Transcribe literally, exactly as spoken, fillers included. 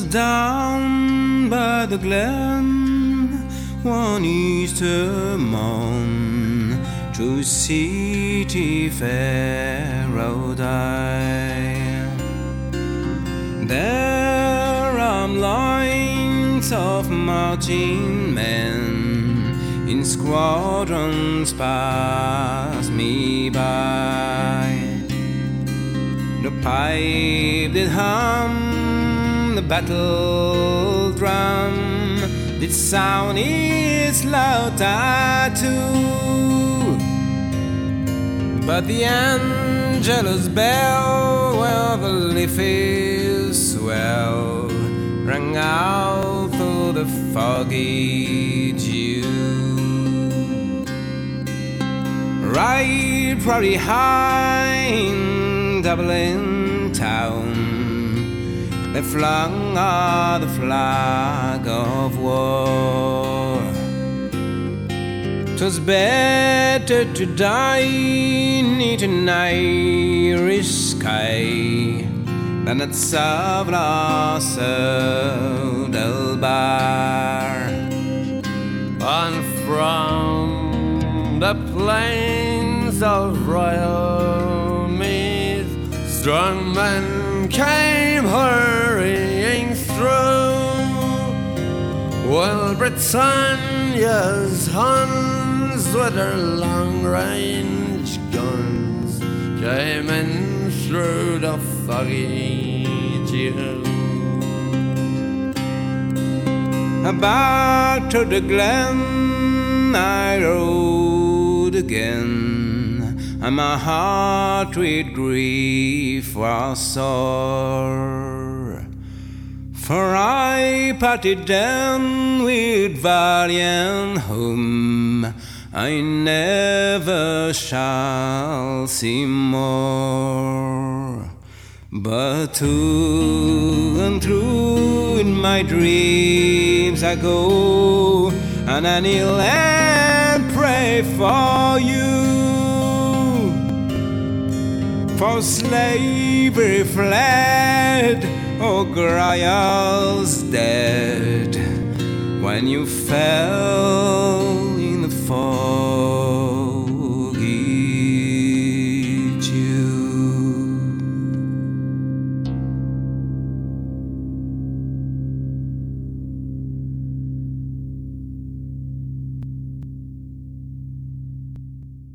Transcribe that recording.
down by the glen one Easter morn to City Fair rode I. There are lines of marching men in squadrons pass me by. The pipe did hum, the battle drum did sound its loud tattoo, but the Angelus bell, where the leafy swell rang out through the foggy dew. Right pretty high in Dublin town, they flung out the flag of war. 'Twas better to die neath an Irish sky than at Savras Delbar. And from the plains of Royal Meath, strong men came hurrying through, while Britannia's Huns with their long-range guns came in through the foggy dew. Back to the glen I rode again, and my heart with grief was sore, for I parted then with valiant whom I never shall see more. But to and through in my dreams I go, and I kneel and pray for you. For slavery fled, oh Grial's dead, when you fell in the fall.